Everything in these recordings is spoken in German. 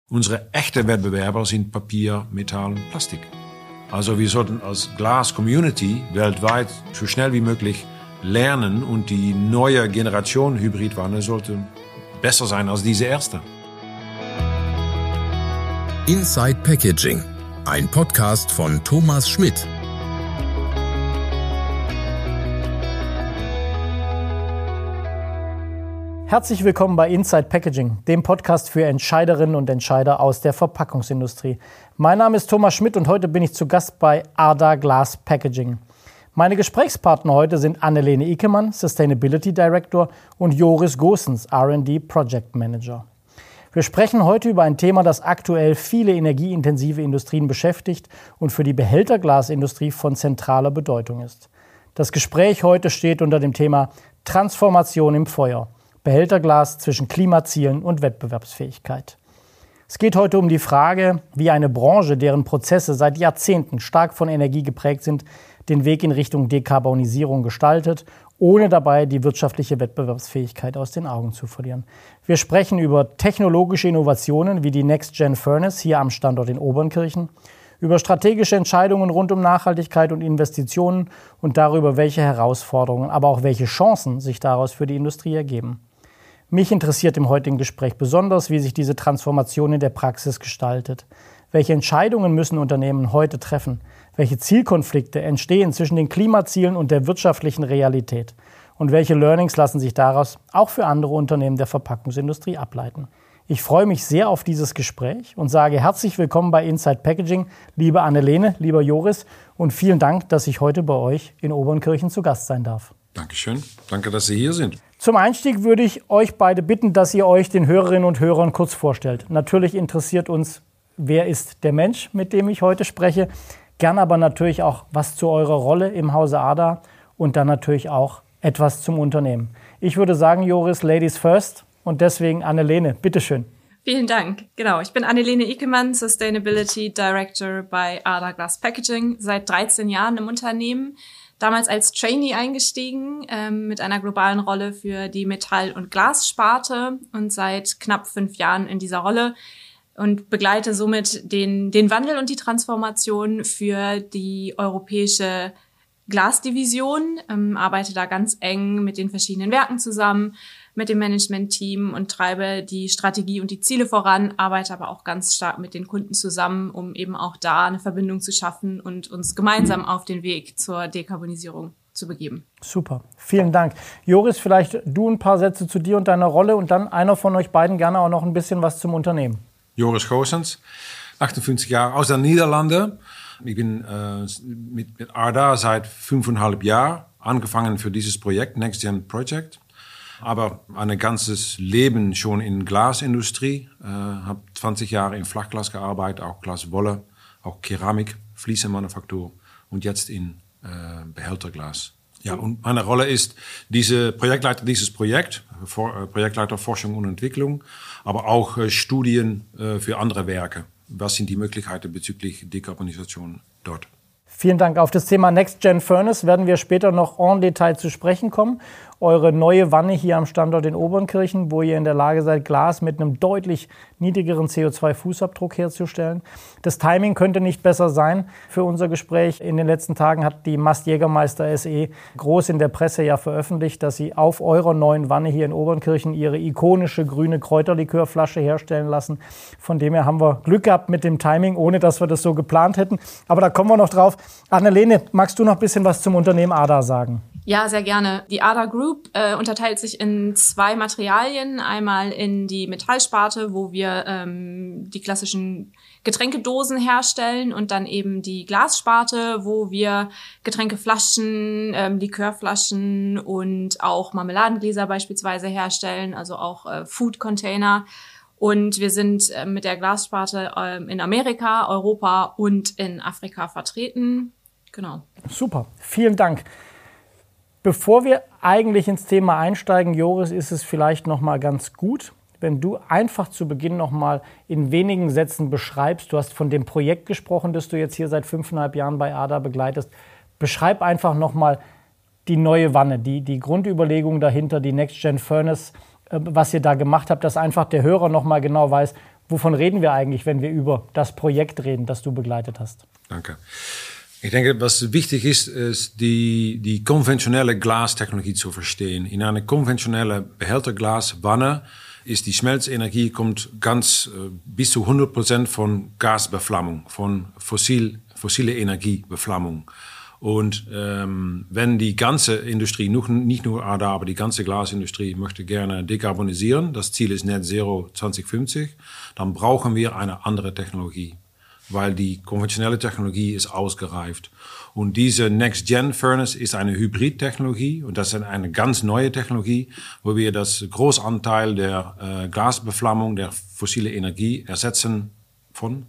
Unsere echten Wettbewerber sind Papier, Metall und Plastik. Also wir sollten als Glas-Community weltweit so schnell wie möglich lernen und die neue Generation Hybridwanne sollte besser sein als diese erste. Inside Packaging, ein Podcast von Thomas Schmidt. Herzlich willkommen bei Inside Packaging, dem Podcast für Entscheiderinnen und Entscheider aus der Verpackungsindustrie. Mein Name ist Thomas Schmidt und heute bin ich zu Gast bei ADA Glass Packaging. Meine Gesprächspartner heute sind Annelene Ickemann, Sustainability Director, und Joris Goossens, R&D Project Manager. Wir sprechen heute über ein Thema, das aktuell viele energieintensive Industrien beschäftigt und für die Behälterglasindustrie von zentraler Bedeutung ist. Das Gespräch heute steht unter dem Thema Transformation im Feuer. Behälterglas zwischen Klimazielen und Wettbewerbsfähigkeit. Es geht heute um die Frage, wie eine Branche, deren Prozesse seit Jahrzehnten stark von Energie geprägt sind, den Weg in Richtung Dekarbonisierung gestaltet, ohne dabei die wirtschaftliche Wettbewerbsfähigkeit aus den Augen zu verlieren. Wir sprechen über technologische Innovationen wie die Next Gen Furnace hier am Standort in Obernkirchen, über strategische Entscheidungen rund um Nachhaltigkeit und Investitionen und darüber, welche Herausforderungen, aber auch welche Chancen sich daraus für die Industrie ergeben. Mich interessiert im heutigen Gespräch besonders, wie sich diese Transformation in der Praxis gestaltet. Welche Entscheidungen müssen Unternehmen heute treffen? Welche Zielkonflikte entstehen zwischen den Klimazielen und der wirtschaftlichen Realität? Und welche Learnings lassen sich daraus auch für andere Unternehmen der Verpackungsindustrie ableiten? Ich freue mich sehr auf dieses Gespräch und sage herzlich willkommen bei Inside Packaging, liebe Annelene, lieber Joris, und vielen Dank, dass ich heute bei euch in Obernkirchen zu Gast sein darf. Dankeschön. Danke, dass Sie hier sind. Zum Einstieg würde ich euch beide bitten, dass ihr euch den Hörerinnen und Hörern kurz vorstellt. Natürlich interessiert uns, wer ist der Mensch, mit dem ich heute spreche. Gern aber natürlich auch was zu eurer Rolle im Hause ADA und dann natürlich auch etwas zum Unternehmen. Ich würde sagen, Joris, Ladies first, und deswegen Annelene, bitteschön. Vielen Dank. Genau, ich bin Annelene Ickemann, Sustainability Director bei ADA Glass Packaging, seit 13 Jahren im Unternehmen. Damals als Trainee eingestiegen, mit einer globalen Rolle für die Metall- und Glassparte und seit knapp 5 Jahren in dieser Rolle und begleite somit den Wandel und die Transformation für die europäische Glasdivision, arbeite da ganz eng mit den verschiedenen Werken zusammen, mit dem Management-Team und treibe die Strategie und die Ziele voran, arbeite aber auch ganz stark mit den Kunden zusammen, um eben auch da eine Verbindung zu schaffen und uns gemeinsam auf den Weg zur Dekarbonisierung zu begeben. Super, vielen Dank. Joris, vielleicht du ein paar Sätze zu dir und deiner Rolle und dann einer von euch beiden gerne auch noch ein bisschen was zum Unternehmen. Joris Goossens, 58 Jahre, aus den Niederlanden. Ich bin mit ADA seit 5,5 Jahren angefangen für dieses Projekt, Next Gen Project. Aber ein ganzes Leben schon in Glasindustrie. Habe 20 Jahre in Flachglas gearbeitet, auch Glaswolle, auch Keramik, Fliesenmanufaktur und jetzt in Behälterglas. Ja, und meine Rolle ist Projektleiter dieses Projekt, Projektleiter Forschung und Entwicklung, aber auch Studien für andere Werke. Was sind die Möglichkeiten bezüglich Dekarbonisation dort? Vielen Dank. Auf das Thema Next Gen Furnace werden wir später noch en Detail zu sprechen kommen. Eure neue Wanne hier am Standort in Obernkirchen, wo ihr in der Lage seid, Glas mit einem deutlich niedrigeren CO2-Fußabdruck herzustellen. Das Timing könnte nicht besser sein für unser Gespräch. In den letzten Tagen hat die Mast Jägermeister SE groß in der Presse ja veröffentlicht, dass sie auf eurer neuen Wanne hier in Obernkirchen ihre ikonische grüne Kräuterlikörflasche herstellen lassen. Von dem her haben wir Glück gehabt mit dem Timing, ohne dass wir das so geplant hätten. Aber da kommen wir noch drauf. Annelene, magst du noch ein bisschen was zum Unternehmen ADA sagen? Ja, sehr gerne. Die ADA Group unterteilt sich in 2 Materialien. Einmal in die Metallsparte, wo wir die klassischen Getränkedosen herstellen und dann eben die Glassparte, wo wir Getränkeflaschen, Likörflaschen und auch Marmeladengläser beispielsweise herstellen, also auch Food-Container. Und wir sind mit der Glassparte in Amerika, Europa und in Afrika vertreten. Genau. Super, vielen Dank. Bevor wir eigentlich ins Thema einsteigen, Joris, ist es vielleicht noch mal ganz gut, wenn du einfach zu Beginn noch mal in wenigen Sätzen beschreibst. Du hast von dem Projekt gesprochen, das du jetzt hier seit 5,5 Jahren bei ADA begleitest. Beschreib einfach noch mal die neue Wanne, die Grundüberlegung dahinter, die Next Gen Furnace, was ihr da gemacht habt, dass einfach der Hörer noch mal genau weiß, Wovon reden wir eigentlich, wenn wir über das Projekt reden, das du begleitet hast? Danke. Ich denke, was wichtig ist, ist die konventionelle Glastechnologie zu verstehen. In eine konventionelle Behälterglaswanne ist die Schmelzenergie kommt bis zu 100% von Gasbeflammung, von fossile Energiebeflammung. Und wenn die ganze Industrie, nicht nur ADA, aber die ganze Glasindustrie möchte gerne dekarbonisieren, das Ziel ist Net Zero 2050, dann brauchen wir eine andere Technologie, weil die konventionelle Technologie ist ausgereift. Und diese Next-Gen-Furnace ist eine Hybrid-Technologie und das ist eine ganz neue Technologie, wo wir das Großanteil der Gasbeflammung, der fossile Energie ersetzen von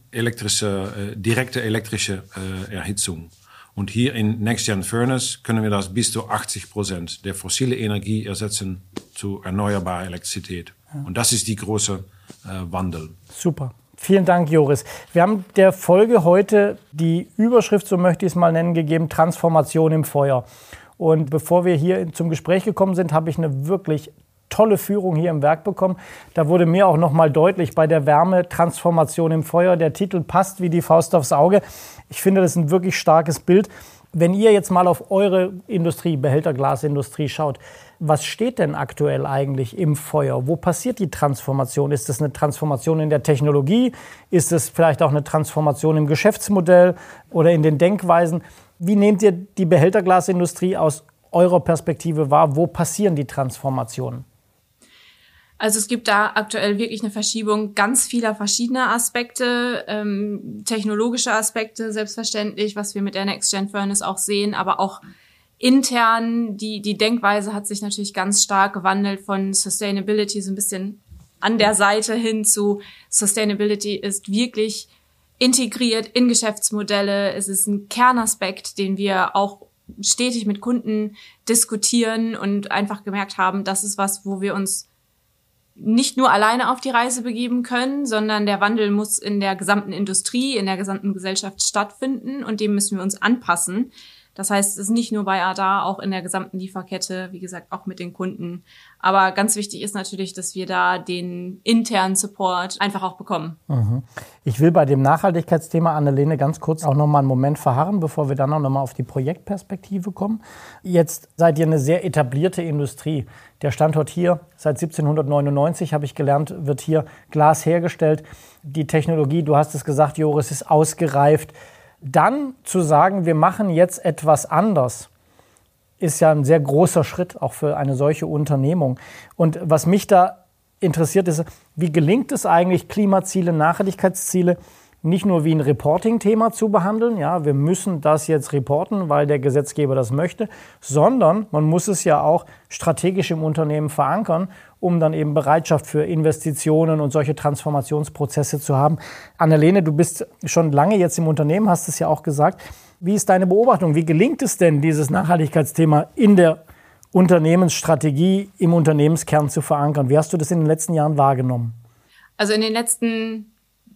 direkte elektrische Erhitzung. Und hier in Next-Gen Furnace können wir das bis zu 80% der fossile Energie ersetzen zu erneuerbarer Elektrizität. Ja. Und das ist die große Wandel. Super. Vielen Dank, Joris. Wir haben der Folge heute die Überschrift, so möchte ich es mal nennen, gegeben, Transformation im Feuer. Und bevor wir hier zum Gespräch gekommen sind, habe ich eine wirklich tolle Führung hier im Werk bekommen. Da wurde mir auch noch mal deutlich bei der Wärme Transformation im Feuer. Der Titel passt wie die Faust aufs Auge. Ich finde, das ist ein wirklich starkes Bild. Wenn ihr jetzt mal auf eure Industrie, Behälterglasindustrie schaut, was steht denn aktuell eigentlich im Feuer? Wo passiert die Transformation? Ist das eine Transformation in der Technologie? Ist es vielleicht auch eine Transformation im Geschäftsmodell oder in den Denkweisen? Wie nehmt ihr die Behälterglasindustrie aus eurer Perspektive wahr? Wo passieren die Transformationen? Also es gibt da aktuell wirklich eine Verschiebung ganz vieler verschiedener Aspekte, technologische Aspekte selbstverständlich, was wir mit der Next-Gen Furnace auch sehen, aber auch intern, die Denkweise hat sich natürlich ganz stark gewandelt von Sustainability so ein bisschen an der Seite hin zu Sustainability ist wirklich integriert in Geschäftsmodelle. Es ist ein Kernaspekt, den wir auch stetig mit Kunden diskutieren und einfach gemerkt haben, das ist was, wo wir uns nicht nur alleine auf die Reise begeben können, sondern der Wandel muss in der gesamten Industrie, in der gesamten Gesellschaft stattfinden und dem müssen wir uns anpassen. Das heißt, es ist nicht nur bei ADA, auch in der gesamten Lieferkette, wie gesagt, auch mit den Kunden. Aber ganz wichtig ist natürlich, dass wir da den internen Support einfach auch bekommen. Ich will bei dem Nachhaltigkeitsthema, Annelene, ganz kurz auch noch mal einen Moment verharren, bevor wir dann auch noch mal auf die Projektperspektive kommen. Jetzt seid ihr eine sehr etablierte Industrie. Der Standort hier, seit 1799, habe ich gelernt, wird hier Glas hergestellt. Die Technologie, du hast es gesagt, Joris, ist ausgereift. Dann zu sagen, wir machen jetzt etwas anders, ist ja ein sehr großer Schritt auch für eine solche Unternehmung. Und was mich da interessiert ist, wie gelingt es eigentlich, Klimaziele, Nachhaltigkeitsziele nicht nur wie ein Reporting-Thema zu behandeln, ja, wir müssen das jetzt reporten, weil der Gesetzgeber das möchte, sondern man muss es ja auch strategisch im Unternehmen verankern, um dann eben Bereitschaft für Investitionen und solche Transformationsprozesse zu haben. Annelene, du bist schon lange jetzt im Unternehmen, hast es ja auch gesagt. Wie ist deine Beobachtung? Wie gelingt es denn, dieses Nachhaltigkeitsthema in der Unternehmensstrategie, im Unternehmenskern zu verankern? Wie hast du das in den letzten Jahren wahrgenommen? Also in den letzten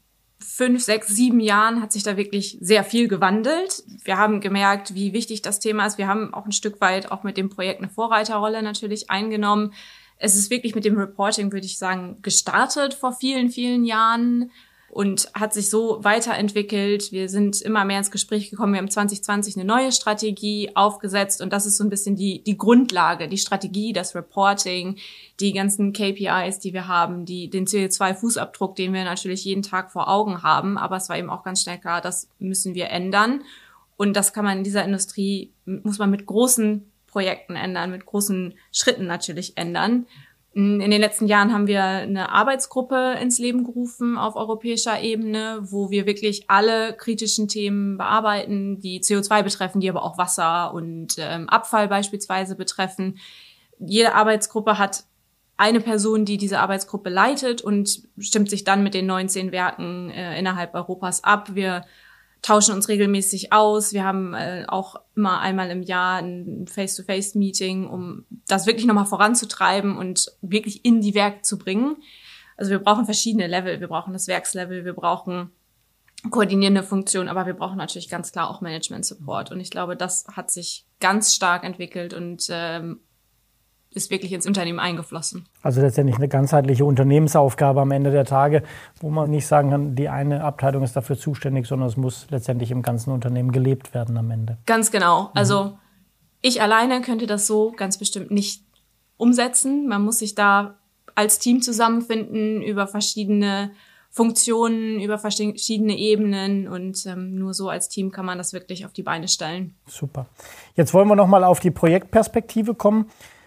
5, 6, 7 Jahren hat sich da wirklich sehr viel gewandelt. Wir haben gemerkt, wie wichtig das Thema ist. Wir haben auch ein Stück weit auch mit dem Projekt eine Vorreiterrolle natürlich eingenommen. Es ist wirklich mit dem Reporting, würde ich sagen, gestartet vor vielen, vielen Jahren und hat sich so weiterentwickelt. Wir sind immer mehr ins Gespräch gekommen. Wir haben 2020 eine neue Strategie aufgesetzt und das ist so ein bisschen die Grundlage, die Strategie, das Reporting, die ganzen KPIs, die wir haben, den CO2-Fußabdruck, den wir natürlich jeden Tag vor Augen haben. Aber es war eben auch ganz schnell klar, das müssen wir ändern. Und das kann man in dieser Industrie, muss man mit großen Projekten ändern, mit großen Schritten natürlich ändern. In den letzten Jahren haben wir eine Arbeitsgruppe ins Leben gerufen auf europäischer Ebene, wo wir wirklich alle kritischen Themen bearbeiten, die CO2 betreffen, die aber auch Wasser und Abfall beispielsweise betreffen. Jede Arbeitsgruppe hat eine Person, die diese Arbeitsgruppe leitet und stimmt sich dann mit den 19 Werken innerhalb Europas ab. Wir tauschen uns regelmäßig aus. Wir haben auch immer einmal im Jahr ein Face-to-Face-Meeting, um das wirklich nochmal voranzutreiben und wirklich in die Werke zu bringen. Also wir brauchen verschiedene Level. Wir brauchen das Werkslevel, wir brauchen koordinierende Funktionen, aber wir brauchen natürlich ganz klar auch Management-Support. Und ich glaube, das hat sich ganz stark entwickelt und ist wirklich ins Unternehmen eingeflossen. Also letztendlich eine ganzheitliche Unternehmensaufgabe am Ende der Tage, wo man nicht sagen kann, die eine Abteilung ist dafür zuständig, sondern es muss letztendlich im ganzen Unternehmen gelebt werden am Ende. Ganz genau. Also ich alleine könnte das so ganz bestimmt nicht umsetzen. Man muss sich da als Team zusammenfinden über verschiedene Funktionen, über verschiedene Ebenen und nur so als Team kann man das wirklich auf die Beine stellen. Super. Jetzt wollen wir noch mal auf die Projektperspektive kommen.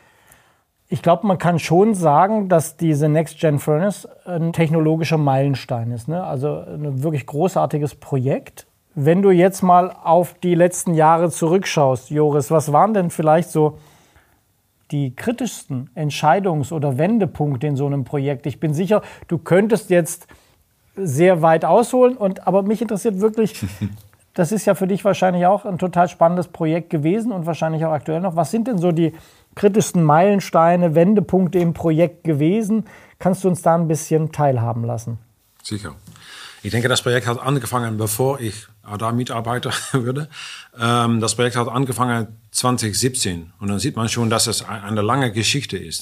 Ich glaube, man kann schon sagen, dass diese Next Gen Furnace ein technologischer Meilenstein ist, ne? Also ein wirklich großartiges Projekt. Wenn du jetzt mal auf die letzten Jahre zurückschaust, Joris, was waren denn vielleicht so die kritischsten Entscheidungs- oder Wendepunkte in so einem Projekt? Ich bin sicher, du könntest jetzt sehr weit ausholen, aber mich interessiert wirklich, das ist ja für dich wahrscheinlich auch ein total spannendes Projekt gewesen und wahrscheinlich auch aktuell noch. Was sind denn so die kritischsten Meilensteine, Wendepunkte im Projekt gewesen? Kannst du uns da ein bisschen teilhaben lassen? Sicher. Ich denke, das Projekt hat angefangen, bevor ich da Mitarbeiter würde. Das Projekt hat angefangen 2017. Und dann sieht man schon, dass es eine lange Geschichte ist.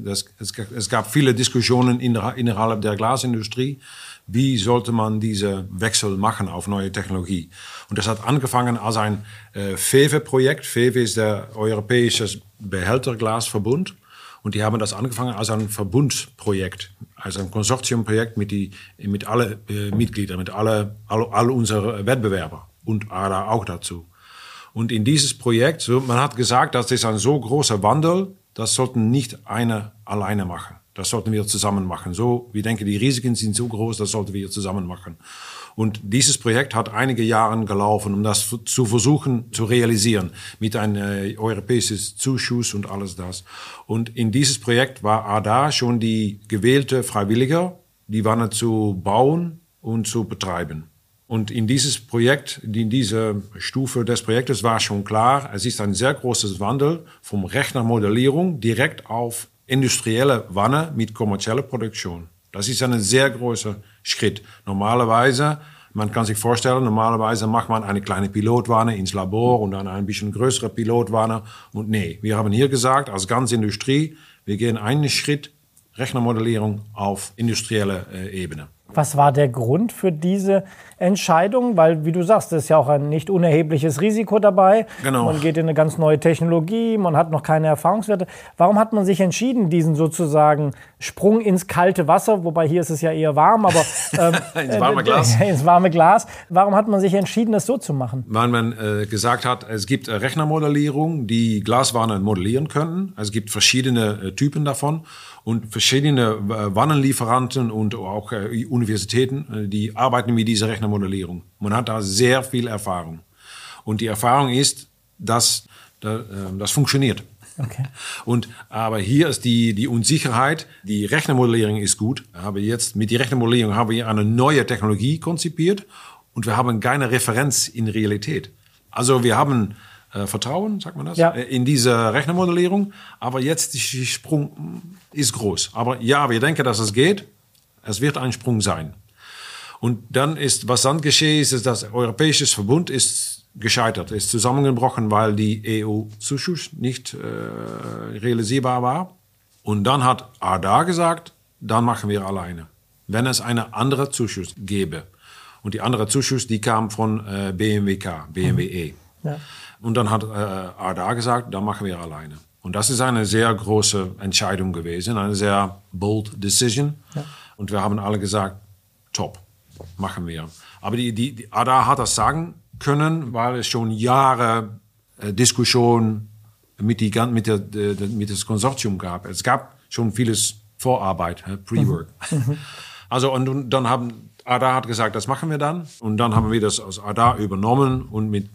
Es gab viele Diskussionen innerhalb der Glasindustrie. Wie sollte man diese Wechsel machen auf neue Technologie? Und das hat angefangen als ein FEVE-Projekt. FEVE ist der Europäische Behälterglasverbund. Und die haben das angefangen als ein Verbundprojekt, als ein Konsortiumprojekt mit allen Mitgliedern, mit all unseren Wettbewerbern und ADA auch dazu. Und in dieses Projekt, man hat gesagt, das ist ein so großer Wandel, das sollten nicht einer alleine machen. Das sollten wir zusammen machen. Wir denken, die Risiken sind so groß, das sollten wir zusammen machen. Und dieses Projekt hat einige Jahre gelaufen, um das zu versuchen zu realisieren, mit einem europäischen Zuschuss und alles das. Und in dieses Projekt war ADA schon die gewählte Freiwillige, die waren zu bauen und zu betreiben. Und in dieses Projekt, in diese Stufe des Projektes war schon klar, es ist ein sehr großes Wandel vom Rechnermodellierung direkt auf industrielle Wanne mit kommerzieller Produktion. Das ist ein sehr großer Schritt. Normalerweise, man kann sich vorstellen, normalerweise macht man eine kleine Pilotwanne ins Labor und dann ein bisschen größere Pilotwanne. Und nee, wir haben hier gesagt, als ganze Industrie, wir gehen einen Schritt Rechnermodellierung auf industrieller Ebene. Was war der Grund für diese Entscheidung? Weil, wie du sagst, es ist ja auch ein nicht unerhebliches Risiko dabei. Genau. Man geht in eine ganz neue Technologie, man hat noch keine Erfahrungswerte. Warum hat man sich entschieden, diesen sozusagen Sprung ins kalte Wasser, wobei hier ist es ja eher warm, aber ins warme Glas. Ins warme Glas. Warum hat man sich entschieden, das so zu machen? Weil man gesagt hat, es gibt Rechnermodellierung, die Glaswannen modellieren können. Es gibt verschiedene Typen davon. Und verschiedene Wannenlieferanten und auch Universitäten, die arbeiten mit dieser Rechnermodellierung. Man hat da sehr viel Erfahrung. Und die Erfahrung ist, dass das funktioniert. Okay. Aber hier ist die Unsicherheit. Die Rechnermodellierung ist gut. Aber jetzt mit der Rechnermodellierung haben wir eine neue Technologie konzipiert und wir haben keine Referenz in Realität. Also wir haben Vertrauen, sagt man das, ja, in diese Rechnermodellierung. Aber jetzt der Sprung ist groß. Aber ja, wir denken, dass es geht. Es wird ein Sprung sein. Und dann was dann geschehen ist, dass der Europäische Verbund ist gescheitert, ist zusammengebrochen, weil die EU-Zuschuss nicht realisierbar war. Und dann hat ADA gesagt, dann machen wir alleine, wenn es eine andere Zuschuss gäbe. Und die andere Zuschuss, die kam von BMWE. Ja. Und dann hat ADA gesagt, dann machen wir alleine. Und das ist eine sehr große Entscheidung gewesen, eine sehr bold decision. Ja. Und wir haben alle gesagt, top, machen wir. Aber die ADA hat das sagen können, weil es schon Jahre Diskussion mit das Konsortium gab. Es gab schon vieles Vorarbeit, Pre-Work. Also und dann ADA hat gesagt, das machen wir dann. Und dann haben wir das aus ADA übernommen und mit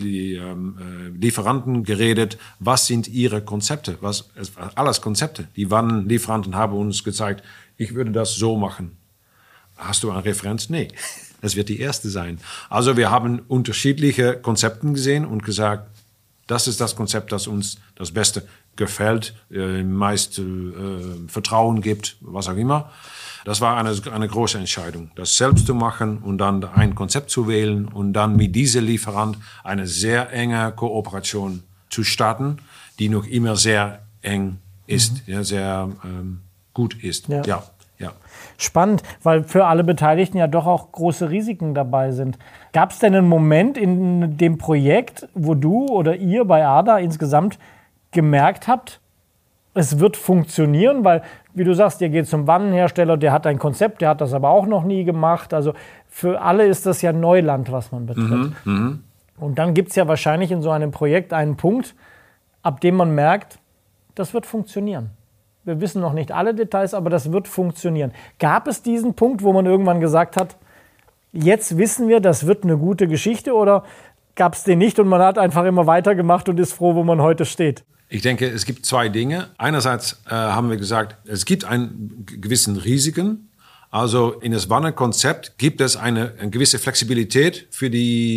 den Lieferanten geredet. Was sind ihre Konzepte? Alles Konzepte. Die Wannenlieferanten haben uns gezeigt, ich würde das so machen. Hast du eine Referenz? Nee, das wird die erste sein. Also wir haben unterschiedliche Konzepte gesehen und gesagt, das ist das Konzept, das uns das Beste gefällt, meist Vertrauen gibt, was auch immer. Das war eine große Entscheidung, das selbst zu machen und dann ein Konzept zu wählen und dann mit diesem Lieferant eine sehr enge Kooperation zu starten, die noch immer sehr eng ist, ja, sehr gut ist. Ja. Ja. Spannend, weil für alle Beteiligten ja doch auch große Risiken dabei sind. Gab es denn einen Moment in dem Projekt, wo du oder ihr bei ADA insgesamt gemerkt habt, es wird funktionieren? Weil, wie du sagst, ihr geht zum Wannenhersteller, der hat ein Konzept, der hat das aber auch noch nie gemacht. Also für alle ist das ja Neuland, was man betritt. Und dann gibt es ja wahrscheinlich in so einem Projekt einen Punkt, ab dem man merkt, das wird funktionieren. Wir wissen noch nicht alle Details, aber das wird funktionieren. Gab es diesen Punkt, wo man irgendwann gesagt hat, jetzt wissen wir, das wird eine gute Geschichte, oder gab es den nicht und man hat einfach immer weitergemacht und ist froh, wo man heute steht? Ich denke, es gibt zwei Dinge. Einerseits haben wir gesagt, es gibt einen gewissen Risiken. Also in das Wannenkonzept gibt es eine gewisse Flexibilität für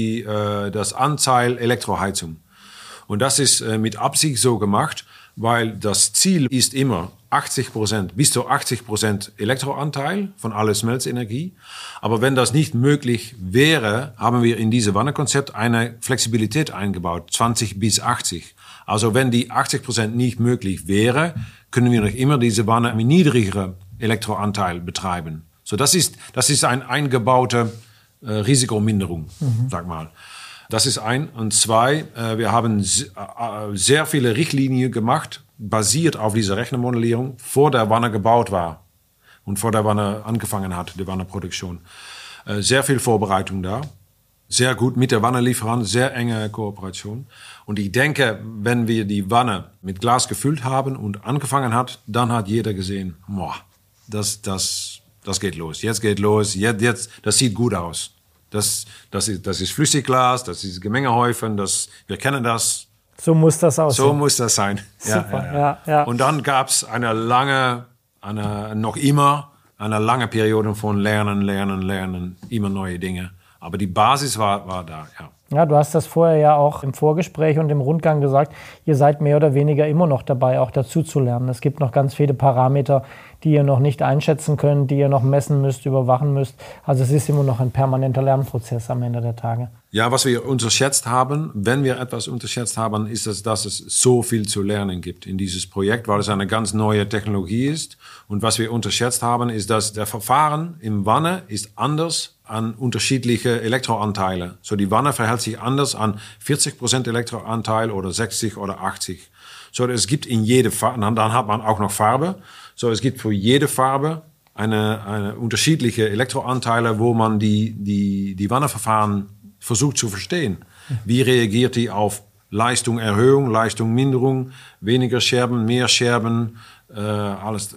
das Anteil Elektroheizung. Und das ist mit Absicht so gemacht, weil das Ziel ist immer 80%, bis zu 80% Elektroanteil von aller Smelzenergie. Aber wenn das nicht möglich wäre, haben wir in dieses Wannenkonzept eine Flexibilität eingebaut, 20 bis 80. Also wenn die 80% nicht möglich wäre, können wir noch immer diese Wanne mit niedrigerem Elektroanteil betreiben. So, das ist eine eingebaute Risikominderung, sag mal. Das ist ein. Und zwei, wir haben sehr viele Richtlinien gemacht, basiert auf dieser Rechnermodellierung, vor der Wanne gebaut war und vor der Wanne angefangen hat, die Wannenproduktion. Sehr viel Vorbereitung da. Sehr gut mit der Wannenlieferant, sehr enge Kooperation. Und ich denke, wenn wir die Wanne mit Glas gefüllt haben und angefangen hat, dann hat jeder gesehen, boah, das geht los. Jetzt geht los. Jetzt, das sieht gut aus. Das ist Flüssigglas, das ist Gemengehäufen, wir kennen das. So muss das aussehen. So muss das sein. Super, ja. Und dann gab es eine lange Periode von Lernen, immer neue Dinge. Aber die Basis war da, ja. Ja, du hast das vorher ja auch im Vorgespräch und im Rundgang gesagt, ihr seid mehr oder weniger immer noch dabei, auch dazu zu lernen. Es gibt noch ganz viele Parameter, die ihr noch nicht einschätzen könnt, die ihr noch messen müsst, überwachen müsst. Also es ist immer noch ein permanenter Lernprozess am Ende der Tage. Ja, was wir unterschätzt haben, wenn wir etwas unterschätzt haben, ist, dass es so viel zu lernen gibt in dieses Projekt, weil es eine ganz neue Technologie ist. Und was wir unterschätzt haben, ist, dass der Verfahren im Wanne ist anders an unterschiedliche Elektroanteile. So die Wanne verhält sich anders an 40% Elektroanteil oder 60 oder 80. So es gibt in jede Farbe, dann hat man auch noch Farbe. So es gibt für jede Farbe eine unterschiedliche Elektroanteile, wo man die Wanneverfahren versucht zu verstehen. Wie reagiert die auf Leistungserhöhung, Leistungsminderung, weniger Scherben, mehr Scherben, alles.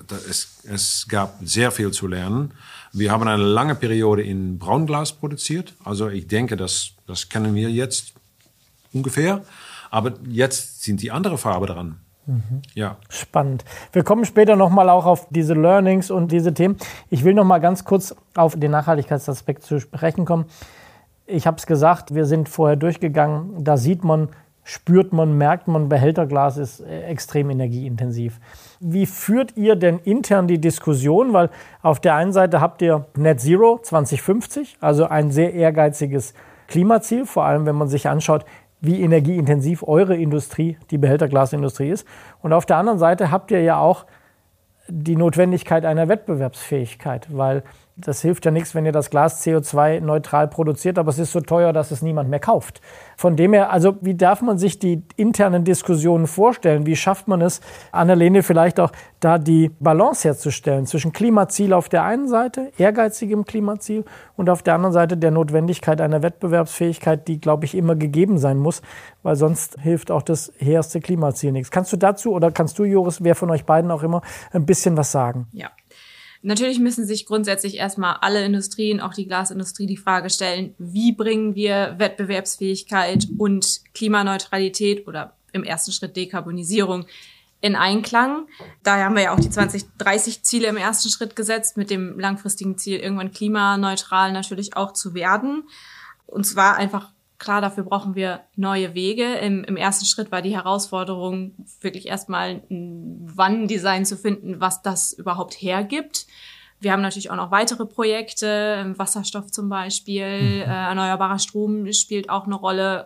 Es gab sehr viel zu lernen. Wir haben eine lange Periode in Braunglas produziert. Also ich denke, das kennen wir jetzt ungefähr. Aber jetzt sind die andere Farbe dran. Ja. Spannend. Wir kommen später nochmal auch auf diese Learnings und diese Themen. Ich will nochmal ganz kurz auf den Nachhaltigkeitsaspekt zu sprechen kommen. Ich habe es gesagt, wir sind vorher durchgegangen. Da sieht man, spürt man, merkt man, Behälterglas ist extrem energieintensiv. Wie führt ihr denn intern die Diskussion? Weil auf der einen Seite habt ihr Net Zero 2050, also ein sehr ehrgeiziges Klimaziel, vor allem wenn man sich anschaut, wie energieintensiv eure Industrie, die Behälterglasindustrie ist. Und auf der anderen Seite habt ihr ja auch die Notwendigkeit einer Wettbewerbsfähigkeit, weil das hilft ja nichts, wenn ihr das Glas CO2-neutral produziert, aber es ist so teuer, dass es niemand mehr kauft. Von dem her, also wie darf man sich die internen Diskussionen vorstellen? Wie schafft man es, Annalene, vielleicht auch da die Balance herzustellen zwischen Klimaziel auf der einen Seite, ehrgeizigem Klimaziel, und auf der anderen Seite der Notwendigkeit einer Wettbewerbsfähigkeit, die, glaube ich, immer gegeben sein muss, weil sonst hilft auch das hehrste Klimaziel nichts. Kannst du dazu oder kannst du, Joris, wer von euch beiden auch immer, ein bisschen was sagen? Ja. Natürlich müssen sich grundsätzlich erstmal alle Industrien, auch die Glasindustrie, die Frage stellen, wie bringen wir Wettbewerbsfähigkeit und Klimaneutralität oder im ersten Schritt Dekarbonisierung in Einklang. Daher haben wir ja auch die 2030-Ziele im ersten Schritt gesetzt, mit dem langfristigen Ziel, irgendwann klimaneutral natürlich auch zu werden. Und zwar einfach klar, dafür brauchen wir neue Wege. Im ersten Schritt war die Herausforderung, wirklich erstmal ein Wannendesign zu finden, was das überhaupt hergibt. Wir haben natürlich auch noch weitere Projekte, Wasserstoff zum Beispiel, erneuerbarer Strom spielt auch eine Rolle. All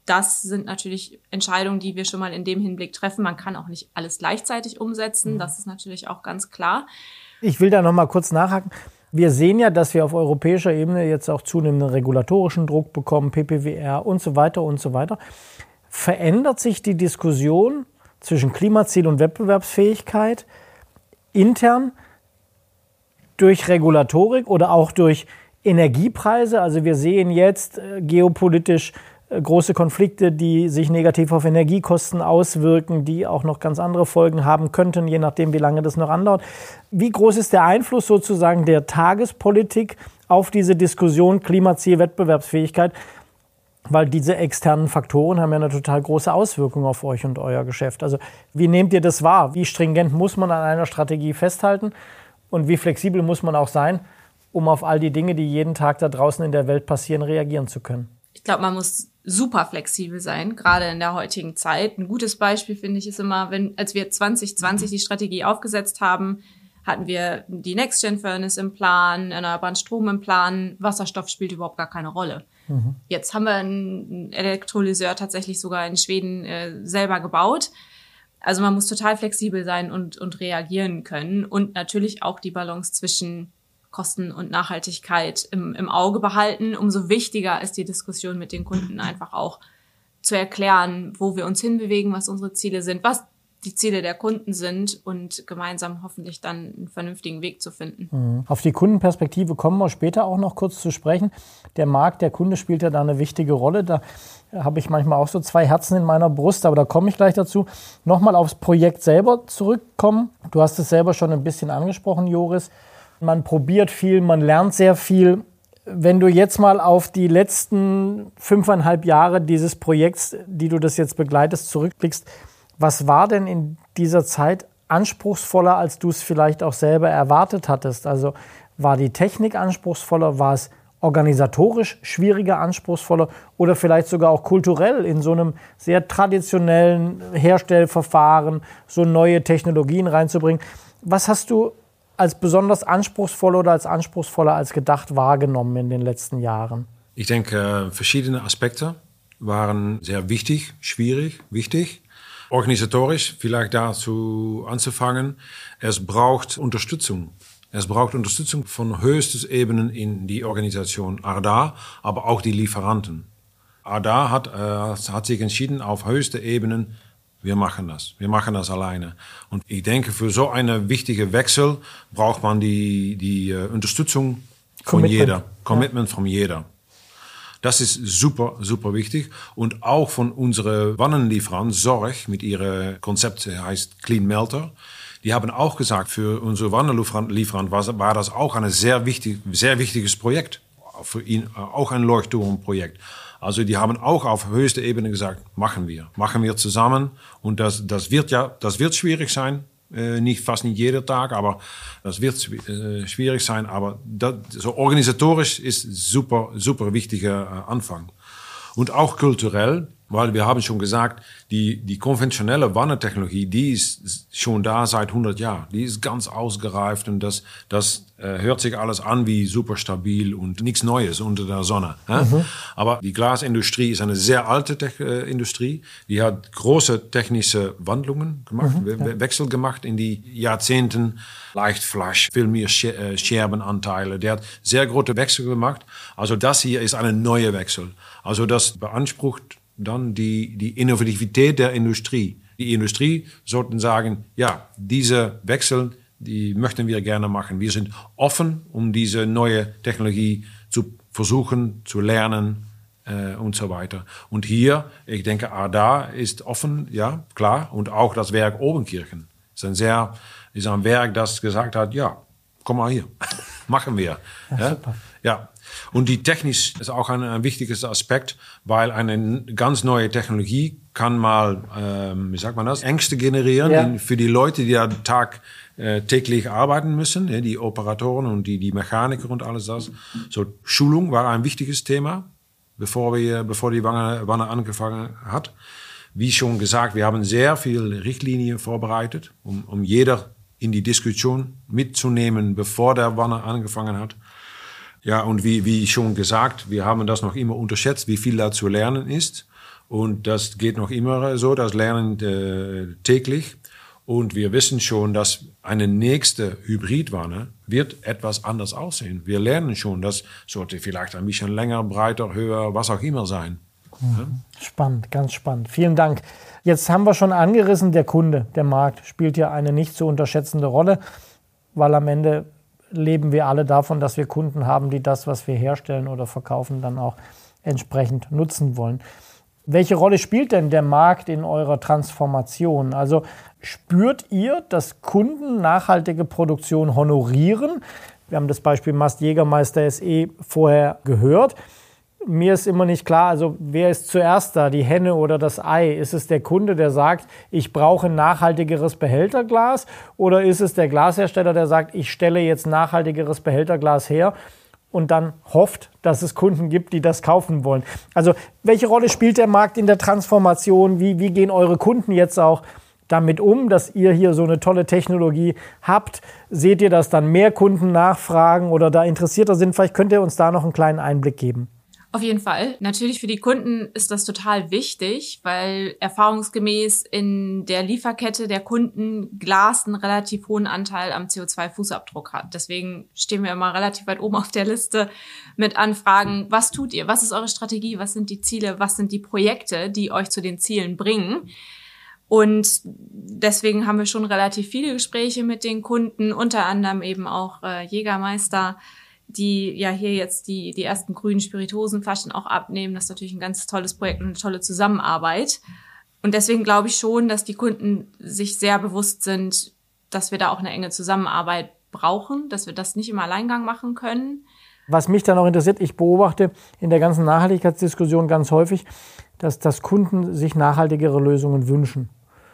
das sind natürlich Entscheidungen, die wir schon mal in dem Hinblick treffen. Man kann auch nicht alles gleichzeitig umsetzen. Das ist natürlich auch ganz klar. Ich will da noch mal kurz nachhaken. Wir sehen ja, dass wir auf europäischer Ebene jetzt auch zunehmenden regulatorischen Druck bekommen, PPWR und so weiter und so weiter. Verändert sich die Diskussion zwischen Klimaziel und Wettbewerbsfähigkeit intern durch Regulatorik oder auch durch Energiepreise? Also wir sehen jetzt geopolitisch große Konflikte, die sich negativ auf Energiekosten auswirken, die auch noch ganz andere Folgen haben könnten, je nachdem, wie lange das noch andauert. Wie groß ist der Einfluss sozusagen der Tagespolitik auf diese Diskussion Klimaziel, Wettbewerbsfähigkeit? Weil diese externen Faktoren haben ja eine total große Auswirkung auf euch und euer Geschäft. Also wie nehmt ihr das wahr? Wie stringent muss man an einer Strategie festhalten? Und wie flexibel muss man auch sein, um auf all die Dinge, die jeden Tag da draußen in der Welt passieren, reagieren zu können? Ich glaube, man muss super flexibel sein, gerade in der heutigen Zeit. Ein gutes Beispiel, finde ich, ist immer, als wir 2020 die Strategie aufgesetzt haben, hatten wir die Next-Gen-Furnace im Plan, erneuerbaren Strom im Plan, Wasserstoff spielt überhaupt gar keine Rolle. Jetzt haben wir einen Elektrolyseur tatsächlich sogar in Schweden selber gebaut. Also man muss total flexibel sein und reagieren können und natürlich auch die Balance zwischen Kosten und Nachhaltigkeit im Auge behalten. Umso wichtiger ist die Diskussion mit den Kunden einfach auch zu erklären, wo wir uns hinbewegen, was unsere Ziele sind, was die Ziele der Kunden sind und gemeinsam hoffentlich dann einen vernünftigen Weg zu finden. Auf die Kundenperspektive kommen wir später auch noch kurz zu sprechen. Der Markt, der Kunde spielt ja da eine wichtige Rolle. Da habe ich manchmal auch so zwei Herzen in meiner Brust, aber da komme ich gleich dazu. Nochmal aufs Projekt selber zurückkommen. Du hast es selber schon ein bisschen angesprochen, Joris. Man probiert viel, man lernt sehr viel. Wenn du jetzt mal auf die letzten 5,5 Jahre dieses Projekts, die du das jetzt begleitest, zurückblickst, was war denn in dieser Zeit anspruchsvoller, als du es vielleicht auch selber erwartet hattest? Also war die Technik anspruchsvoller, war es organisatorisch schwieriger, anspruchsvoller oder vielleicht sogar auch kulturell in so einem sehr traditionellen Herstellverfahren so neue Technologien reinzubringen? Was hast du als besonders anspruchsvoll oder als anspruchsvoller als gedacht wahrgenommen in den letzten Jahren? Ich denke, verschiedene Aspekte waren sehr wichtig, schwierig, wichtig. Organisatorisch vielleicht dazu anzufangen, es braucht Unterstützung. Es braucht Unterstützung von höchsten Ebenen in die Organisation ARDA, aber auch die Lieferanten. ARDA hat sich entschieden, auf höchster Ebenen, wir machen das alleine. Und ich denke, für so einen wichtigen Wechsel braucht man die Unterstützung von jeder, Commitment von jeder. Das ist super, super wichtig. Und auch von unseren Wannenlieferanten, Sorg, mit ihrem Konzept heißt Clean Melter. Die haben auch gesagt, für unsere Wannenlieferanten war das auch ein sehr wichtiges Projekt. Für ihn auch ein Leuchtturmprojekt. Also die haben auch auf höchster Ebene gesagt, machen wir zusammen. Und das wird schwierig sein. Fast nicht jeder Tag, aber das wird schwierig sein. Aber so organisatorisch ist super, super wichtiger Anfang. Und auch kulturell, weil wir haben schon gesagt, die konventionelle Wannentechnologie, die ist schon da seit 100 Jahren. Die ist ganz ausgereift und das hört sich alles an wie super stabil und nichts Neues unter der Sonne. Aber die Glasindustrie ist eine sehr alte Industrie. Die hat große technische Wandlungen gemacht, Wechsel gemacht in die Jahrzehnten. Leichtflash, viel mehr Scherbenanteile. Der hat sehr große Wechsel gemacht. Also das hier ist ein neuer Wechsel. Also das beansprucht dann die Innovativität der Industrie. Die Industrie sollten sagen, ja, diese Wechsel, die möchten wir gerne machen. Wir sind offen, um diese neue Technologie zu versuchen, zu lernen und so weiter. Und hier, ich denke, ARDA ist offen, ja, klar. Und auch das Werk Obenkirchen ist ein Werk, das gesagt hat, ja, komm mal hier, machen wir. Ja, super. Ja. Und die Technik ist auch ein wichtiges Aspekt, weil eine ganz neue Technologie kann mal, Ängste generieren für die Leute, die täglich arbeiten müssen, die Operatoren und die Mechaniker und alles das. So Schulung war ein wichtiges Thema, bevor die Wanne angefangen hat. Wie schon gesagt, wir haben sehr viele Richtlinien vorbereitet, um jeder in die Diskussion mitzunehmen, bevor der Wanne angefangen hat. Ja, und wie schon gesagt, wir haben das noch immer unterschätzt, wie viel da zu lernen ist. Und das geht noch immer so, das lernen täglich. Und wir wissen schon, dass eine nächste Hybridwanne wird etwas anders aussehen. Wir lernen schon, das sollte vielleicht ein bisschen länger, breiter, höher, was auch immer sein. Spannend, ganz spannend. Vielen Dank. Jetzt haben wir schon angerissen, der Kunde, der Markt spielt ja eine nicht zu unterschätzende Rolle, weil am Ende leben wir alle davon, dass wir Kunden haben, die das, was wir herstellen oder verkaufen, dann auch entsprechend nutzen wollen. Welche Rolle spielt denn der Markt in eurer Transformation? Also spürt ihr, dass Kunden nachhaltige Produktion honorieren? Wir haben das Beispiel Mast Jägermeister SE vorher gehört. Mir ist immer nicht klar, also wer ist zuerst da, die Henne oder das Ei? Ist es der Kunde, der sagt, ich brauche nachhaltigeres Behälterglas? Oder ist es der Glashersteller, der sagt, ich stelle jetzt nachhaltigeres Behälterglas her und dann hofft, dass es Kunden gibt, die das kaufen wollen? Also welche Rolle spielt der Markt in der Transformation? Wie gehen eure Kunden jetzt auch damit um, dass ihr hier so eine tolle Technologie habt? Seht ihr, dass dann mehr Kunden nachfragen oder da interessierter sind? Vielleicht könnt ihr uns da noch einen kleinen Einblick geben. Auf jeden Fall. Natürlich für die Kunden ist das total wichtig, weil erfahrungsgemäß in der Lieferkette der Kunden Glas einen relativ hohen Anteil am CO2-Fußabdruck hat. Deswegen stehen wir immer relativ weit oben auf der Liste mit Anfragen, was tut ihr? Was ist eure Strategie? Was sind die Ziele? Was sind die Projekte, die euch zu den Zielen bringen? Und deswegen haben wir schon relativ viele Gespräche mit den Kunden, unter anderem eben auch Jägermeister, die ja hier jetzt die ersten grünen Spirituosenflaschen auch abnehmen. Das ist natürlich ein ganz tolles Projekt und eine tolle Zusammenarbeit. Und deswegen glaube ich schon, dass die Kunden sich sehr bewusst sind, dass wir da auch eine enge Zusammenarbeit brauchen, dass wir das nicht im Alleingang machen können. Was mich dann auch interessiert, ich beobachte in der ganzen Nachhaltigkeitsdiskussion ganz häufig, dass Kunden sich nachhaltigere Lösungen wünschen.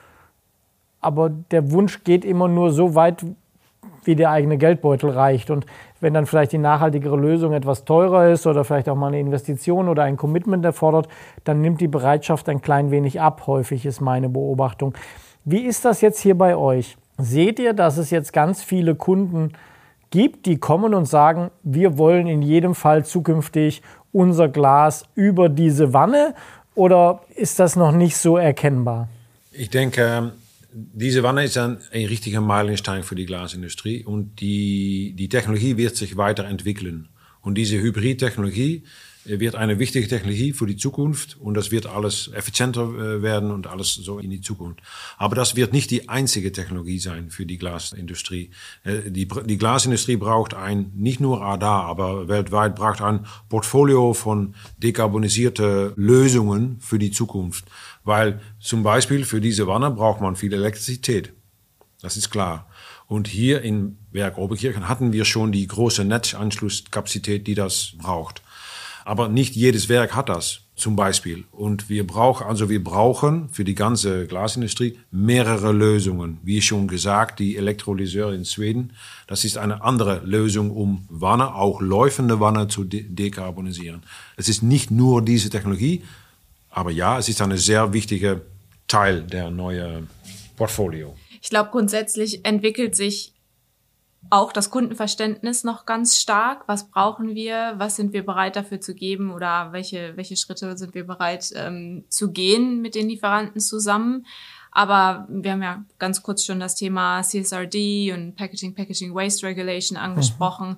Aber der Wunsch geht immer nur so weit, wie der eigene Geldbeutel reicht. Und wenn dann vielleicht die nachhaltigere Lösung etwas teurer ist oder vielleicht auch mal eine Investition oder ein Commitment erfordert, dann nimmt die Bereitschaft ein klein wenig ab, häufig ist meine Beobachtung. Wie ist das jetzt hier bei euch? Seht ihr, dass es jetzt ganz viele Kunden gibt, die kommen und sagen, wir wollen in jedem Fall zukünftig unser Glas über diese Wanne, oder ist das noch nicht so erkennbar? Ich denke, diese Wanne ist ein richtiger Meilenstein für die Glasindustrie und die Technologie wird sich weiterentwickeln. Und diese Hybridtechnologie wird eine wichtige Technologie für die Zukunft und das wird alles effizienter werden und alles so in die Zukunft. Aber das wird nicht die einzige Technologie sein für die Glasindustrie. Die Glasindustrie braucht nicht nur ADA, aber weltweit braucht ein Portfolio von dekarbonisierte Lösungen für die Zukunft. Weil zum Beispiel für diese Wanne braucht man viel Elektrizität. Das ist klar. Und hier in Werk Oberkirchen hatten wir schon die große Netzanschlusskapazität, die das braucht. Aber nicht jedes Werk hat das, zum Beispiel. Und wir brauchen für die ganze Glasindustrie mehrere Lösungen. Wie schon gesagt, die Elektrolyseur in Schweden, das ist eine andere Lösung, um Wanne, auch laufende Wanne zu dekarbonisieren. Es ist nicht nur diese Technologie, aber ja, es ist ein sehr wichtiger Teil der neuen Portfolio. Ich glaube, grundsätzlich entwickelt sich auch das Kundenverständnis noch ganz stark. Was brauchen wir? Was sind wir bereit dafür zu geben? Oder welche Schritte sind wir bereit zu gehen mit den Lieferanten zusammen? Aber wir haben ja ganz kurz schon das Thema CSRD und Packaging Waste Regulation angesprochen.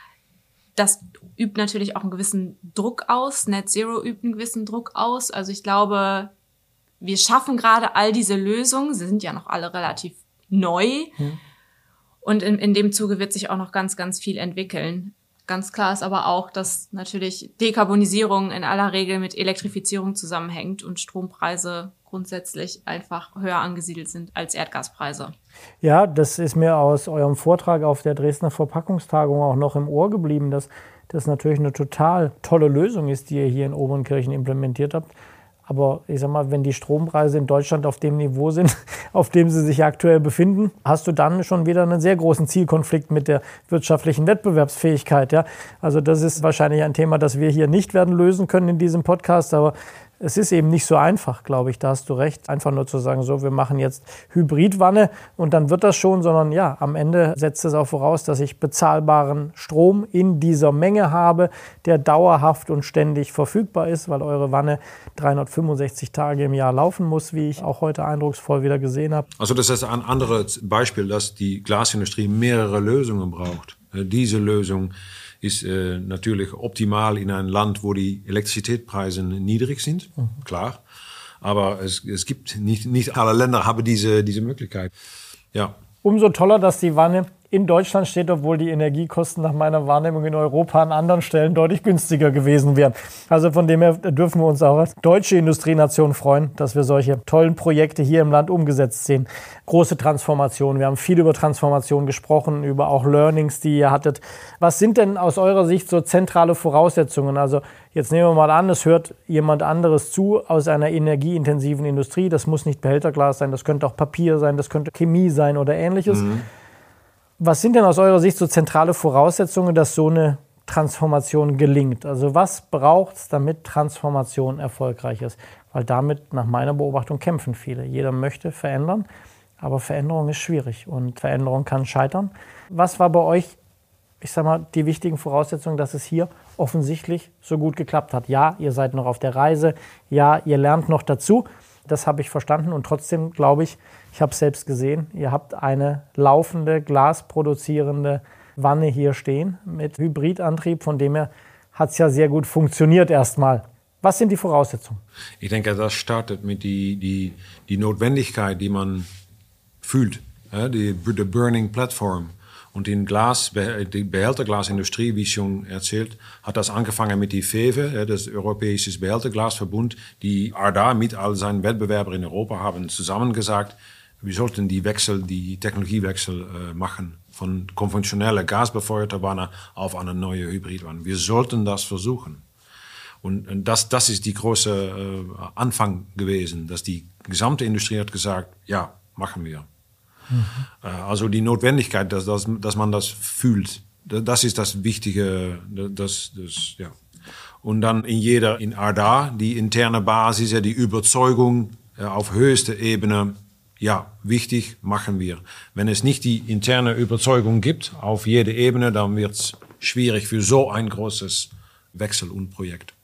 Das übt natürlich auch einen gewissen Druck aus. Net Zero übt einen gewissen Druck aus. Also ich glaube, wir schaffen gerade all diese Lösungen. Sie sind ja noch alle relativ neu. Und in dem Zuge wird sich auch noch ganz, ganz viel entwickeln. Ganz klar ist aber auch, dass natürlich Dekarbonisierung in aller Regel mit Elektrifizierung zusammenhängt und Strompreise grundsätzlich einfach höher angesiedelt sind als Erdgaspreise. Ja, das ist mir aus eurem Vortrag auf der Dresdner Verpackungstagung auch noch im Ohr geblieben, dass das natürlich eine total tolle Lösung ist, die ihr hier in Obernkirchen implementiert habt. Aber ich sag mal, wenn die Strompreise in Deutschland auf dem Niveau sind, auf dem sie sich aktuell befinden, hast du dann schon wieder einen sehr großen Zielkonflikt mit der wirtschaftlichen Wettbewerbsfähigkeit. Ja? Also das ist wahrscheinlich ein Thema, das wir hier nicht werden lösen können in diesem Podcast. Aber es ist eben nicht so einfach, glaube ich, da hast du recht, einfach nur zu sagen, so, wir machen jetzt Hybridwanne und dann wird das schon, sondern ja, am Ende setzt es auch voraus, dass ich bezahlbaren Strom in dieser Menge habe, der dauerhaft und ständig verfügbar ist, weil eure Wanne 365 Tage im Jahr laufen muss, wie ich auch heute eindrucksvoll wieder gesehen habe. Also das ist ein anderes Beispiel, dass die Glasindustrie mehrere Lösungen braucht. Diese Lösung ist natürlich optimal in einem Land, wo die Elektrizitätspreise niedrig sind, klar. Aber es gibt nicht alle Länder haben diese Möglichkeit. Ja. Umso toller, dass die Wanne in Deutschland steht, obwohl die Energiekosten nach meiner Wahrnehmung in Europa an anderen Stellen deutlich günstiger gewesen wären. Also von dem her dürfen wir uns auch als deutsche Industrienation freuen, dass wir solche tollen Projekte hier im Land umgesetzt sehen. Große Transformation. Wir haben viel über Transformation gesprochen, über auch Learnings, die ihr hattet. Was sind denn aus eurer Sicht so zentrale Voraussetzungen? Also jetzt nehmen wir mal an, es hört jemand anderes zu aus einer energieintensiven Industrie. Das muss nicht Behälterglas sein, das könnte auch Papier sein, das könnte Chemie sein oder Ähnliches. Was sind denn aus eurer Sicht so zentrale Voraussetzungen, dass so eine Transformation gelingt? Also was braucht es, damit Transformation erfolgreich ist? Weil damit, nach meiner Beobachtung, kämpfen viele. Jeder möchte verändern, aber Veränderung ist schwierig und Veränderung kann scheitern. Was war bei euch, ich sag mal, die wichtigen Voraussetzungen, dass es hier offensichtlich so gut geklappt hat? Ja, ihr seid noch auf der Reise. Ja, ihr lernt noch dazu. Das habe ich verstanden und trotzdem glaube ich, ich habe es selbst gesehen, ihr habt eine laufende, glasproduzierende Wanne hier stehen mit Hybridantrieb, von dem her hat es ja sehr gut funktioniert erstmal. Was sind die Voraussetzungen? Ich denke, das startet mit die Notwendigkeit, die man fühlt, die Burning Platform. Und in die Behälterglasindustrie, wie schon erzählt, hat das angefangen mit die FEVE, das Europäische Behälterglasverbund, die ARDA mit all seinen Wettbewerbern in Europa haben zusammen gesagt, wir sollten die Technologiewechsel machen von konventioneller gasbefeuerter Wanne auf eine neue Hybridwanne. Wir sollten das versuchen. Und das ist die große Anfang gewesen, dass die gesamte Industrie hat gesagt, ja, machen wir. Also die Notwendigkeit, dass man das fühlt, das ist das Wichtige. Ja. Und dann in ARDA, die interne Basis, ja, die Überzeugung auf höchster Ebene, ja, wichtig, machen wir. Wenn es nicht die interne Überzeugung gibt auf jeder Ebene, dann wird es schwierig für so ein großes Wechsel und Projekt.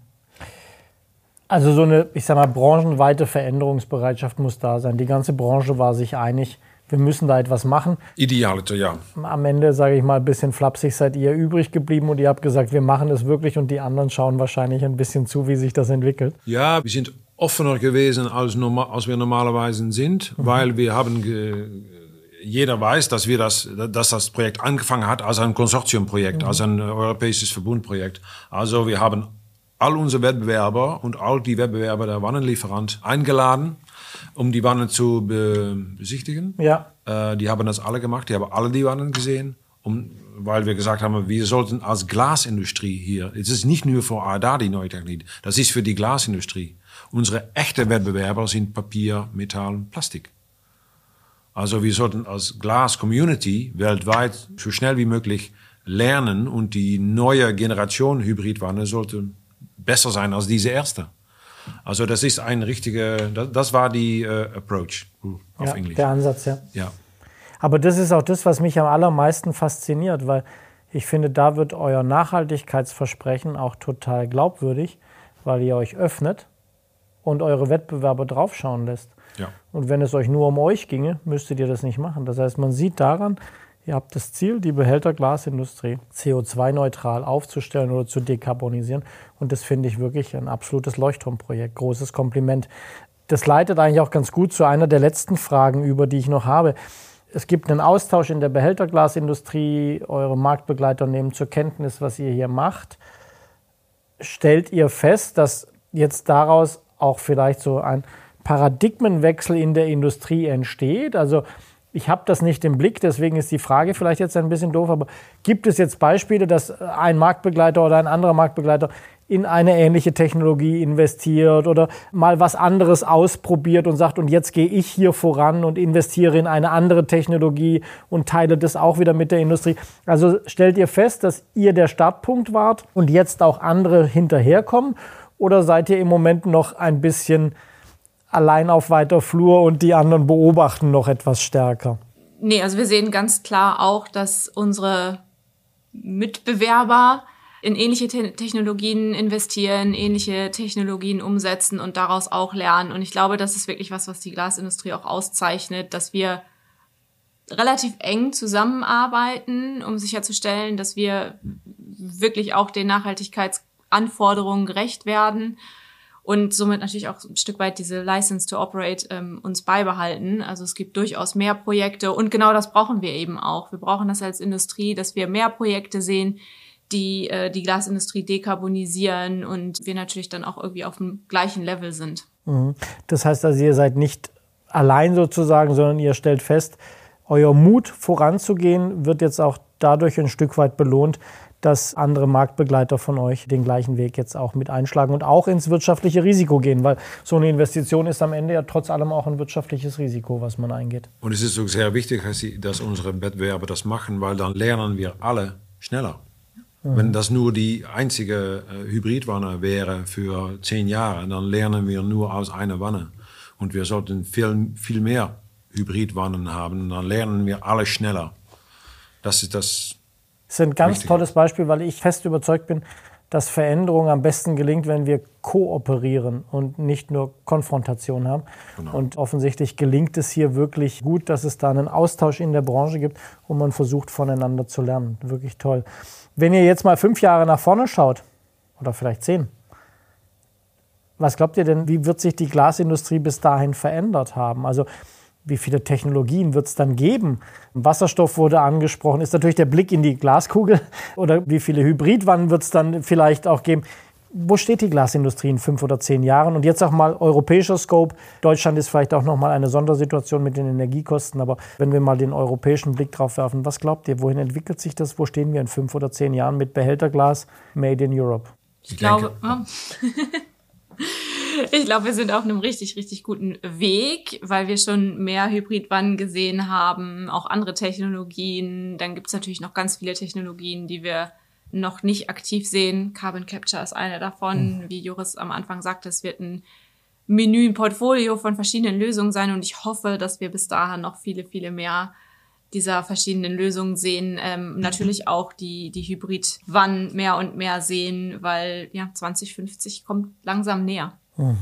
Also so eine, ich sag mal, branchenweite Veränderungsbereitschaft muss da sein. Die ganze Branche war sich einig, wir müssen da etwas machen. Idealiter, ja. Am Ende, sage ich mal, ein bisschen flapsig seid ihr übrig geblieben und ihr habt gesagt, wir machen das wirklich und die anderen schauen wahrscheinlich ein bisschen zu, wie sich das entwickelt. Ja, wir sind offener gewesen, als wir normalerweise sind, weil wir haben, jeder weiß, dass das Projekt angefangen hat als ein Konsortiumprojekt, als ein europäisches Verbundprojekt. Also wir haben all unsere Wettbewerber und all die Wettbewerber der Wannenlieferant eingeladen, um die Wannen zu besichtigen. Ja. Die haben das alle gemacht, die haben alle die Wannen gesehen, weil wir gesagt haben, wir sollten als Glasindustrie hier, es ist nicht nur für ARDA die neue Technologie, das ist für die Glasindustrie. Unsere echten Wettbewerber sind Papier, Metall, Plastik. Also wir sollten als Glas-Community weltweit so schnell wie möglich lernen und die neue Generation Hybridwanne sollte besser sein als diese erste. Also das ist das war die Approach auf Englisch. Der Ansatz, ja. Ja. Aber das ist auch das, was mich am allermeisten fasziniert, weil ich finde, da wird euer Nachhaltigkeitsversprechen auch total glaubwürdig, weil ihr euch öffnet und eure Wettbewerber draufschauen lässt. Ja. Und wenn es euch nur um euch ginge, müsstet ihr das nicht machen. Das heißt, man sieht daran, ihr habt das Ziel, die Behälterglasindustrie CO2-neutral aufzustellen oder zu dekarbonisieren. Und das finde ich wirklich ein absolutes Leuchtturmprojekt. Großes Kompliment. Das leitet eigentlich auch ganz gut zu einer der letzten Fragen über, die ich noch habe. Es gibt einen Austausch in der Behälterglasindustrie. Eure Marktbegleiter nehmen zur Kenntnis, was ihr hier macht. Stellt ihr fest, dass jetzt daraus auch vielleicht so ein Paradigmenwechsel in der Industrie entsteht? Also Ich habe das nicht im Blick, deswegen ist die Frage vielleicht jetzt ein bisschen doof, aber gibt es jetzt Beispiele, dass ein Marktbegleiter oder ein anderer Marktbegleiter in eine ähnliche Technologie investiert oder mal was anderes ausprobiert und sagt, und jetzt gehe ich hier voran und investiere in eine andere Technologie und teile das auch wieder mit der Industrie? Also stellt ihr fest, dass ihr der Startpunkt wart und jetzt auch andere hinterherkommen, oder seid ihr im Moment noch ein bisschen allein auf weiter Flur und die anderen beobachten noch etwas stärker? Nee, also wir sehen ganz klar auch, dass unsere Mitbewerber in ähnliche Technologien investieren, ähnliche Technologien umsetzen und daraus auch lernen. Und ich glaube, das ist wirklich was die Glasindustrie auch auszeichnet, dass wir relativ eng zusammenarbeiten, um sicherzustellen, dass wir wirklich auch den Nachhaltigkeitsanforderungen gerecht werden. Und somit natürlich auch ein Stück weit diese License to Operate uns beibehalten. Also es gibt durchaus mehr Projekte und genau das brauchen wir eben auch. Wir brauchen das als Industrie, dass wir mehr Projekte sehen, die die Glasindustrie dekarbonisieren und wir natürlich dann auch irgendwie auf dem gleichen Level sind. Das heißt also, ihr seid nicht allein sozusagen, sondern ihr stellt fest, euer Mut voranzugehen wird jetzt auch dadurch ein Stück weit belohnt, dass andere Marktbegleiter von euch den gleichen Weg jetzt auch mit einschlagen und auch ins wirtschaftliche Risiko gehen, weil so eine Investition ist am Ende ja trotz allem auch ein wirtschaftliches Risiko, was man eingeht. Und es ist so sehr wichtig, dass unsere Wettbewerber das machen, weil dann lernen wir alle schneller. Wenn das nur die einzige Hybridwanne wäre für 10 Jahre, dann lernen wir nur aus einer Wanne. Und wir sollten viel mehr Hybridwannen haben, dann lernen wir alle schneller. Das ist das. Das ist ein ganz tolles Beispiel, weil ich fest überzeugt bin, dass Veränderung am besten gelingt, wenn wir kooperieren und nicht nur Konfrontation haben. Genau. Und offensichtlich gelingt es hier wirklich gut, dass es da einen Austausch in der Branche gibt und man versucht, voneinander zu lernen. Wirklich toll. Wenn ihr jetzt mal 5 Jahre nach vorne schaut, oder vielleicht 10, was glaubt ihr denn, wie wird sich die Glasindustrie bis dahin verändert haben? Also wie viele Technologien wird es dann geben? Wasserstoff wurde angesprochen, ist natürlich der Blick in die Glaskugel. Oder wie viele Hybridwannen wird es dann vielleicht auch geben? Wo steht die Glasindustrie in 5 oder 10 Jahren? Und jetzt auch mal europäischer Scope. Deutschland ist vielleicht auch noch mal eine Sondersituation mit den Energiekosten. Aber wenn wir mal den europäischen Blick drauf werfen, was glaubt ihr, wohin entwickelt sich das? Wo stehen wir in 5 oder 10 Jahren mit Behälterglas made in Europe? Ich glaube, wir sind auf einem richtig, richtig guten Weg, weil wir schon mehr Hybridwannen gesehen haben, auch andere Technologien. Dann gibt es natürlich noch ganz viele Technologien, die wir noch nicht aktiv sehen. Carbon Capture ist eine davon. Wie Joris am Anfang sagte, es wird ein Menü, ein Portfolio von verschiedenen Lösungen sein und ich hoffe, dass wir bis dahin noch viele, viele mehr dieser verschiedenen Lösungen sehen. Natürlich auch die Hybridwannen mehr und mehr sehen, weil 2050 kommt langsam näher.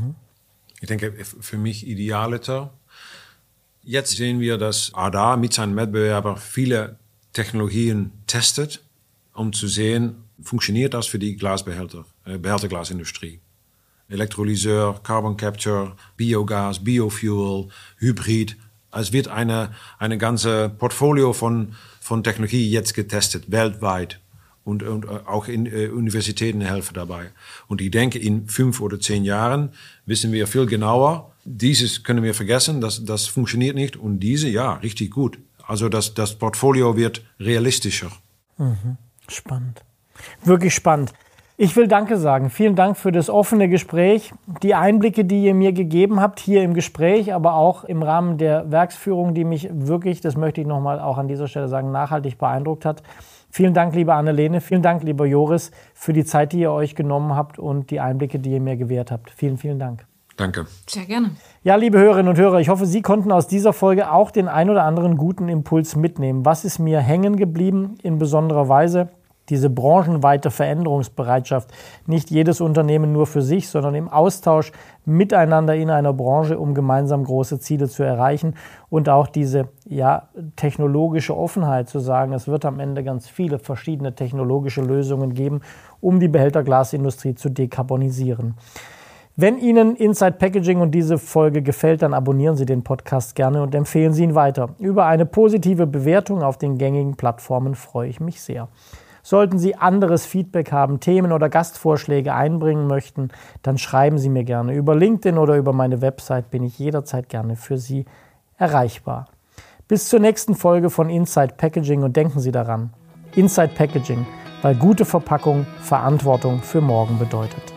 Ich denke, für mich idealiter. Jetzt sehen wir, dass ADA mit seinen Wettbewerbern viele Technologien testet, um zu sehen, funktioniert das für die Behälterglasindustrie. Elektrolyseur, Carbon Capture, Biogas, Biofuel, Hybrid. Es wird eine ganze Portfolio von Technologie jetzt getestet, weltweit. Und auch in Universitäten helfen dabei. Und ich denke, in 5 oder 10 Jahren wissen wir viel genauer, dieses können wir vergessen, das funktioniert nicht. Und diese, ja, richtig gut. Also das Portfolio wird realistischer. Spannend. Wirklich spannend. Ich will Danke sagen. Vielen Dank für das offene Gespräch, die Einblicke, die ihr mir gegeben habt hier im Gespräch, aber auch im Rahmen der Werksführung, die mich wirklich, das möchte ich nochmal auch an dieser Stelle sagen, nachhaltig beeindruckt hat. Vielen Dank, liebe Annelene, vielen Dank, lieber Joris, für die Zeit, die ihr euch genommen habt und die Einblicke, die ihr mir gewährt habt. Vielen, vielen Dank. Danke. Sehr gerne. Ja, liebe Hörerinnen und Hörer, ich hoffe, Sie konnten aus dieser Folge auch den ein oder anderen guten Impuls mitnehmen. Was ist mir hängen geblieben in besonderer Weise? Diese branchenweite Veränderungsbereitschaft. Nicht jedes Unternehmen nur für sich, sondern im Austausch miteinander in einer Branche, um gemeinsam große Ziele zu erreichen. Und auch diese technologische Offenheit zu sagen, es wird am Ende ganz viele verschiedene technologische Lösungen geben, um die Behälterglasindustrie zu dekarbonisieren. Wenn Ihnen Inside Packaging und diese Folge gefällt, dann abonnieren Sie den Podcast gerne und empfehlen Sie ihn weiter. Über eine positive Bewertung auf den gängigen Plattformen freue ich mich sehr. Sollten Sie anderes Feedback haben, Themen oder Gastvorschläge einbringen möchten, dann schreiben Sie mir gerne. Über LinkedIn oder über meine Website bin ich jederzeit gerne für Sie erreichbar. Bis zur nächsten Folge von Inside Packaging und denken Sie daran, Inside Packaging, weil gute Verpackung Verantwortung für morgen bedeutet.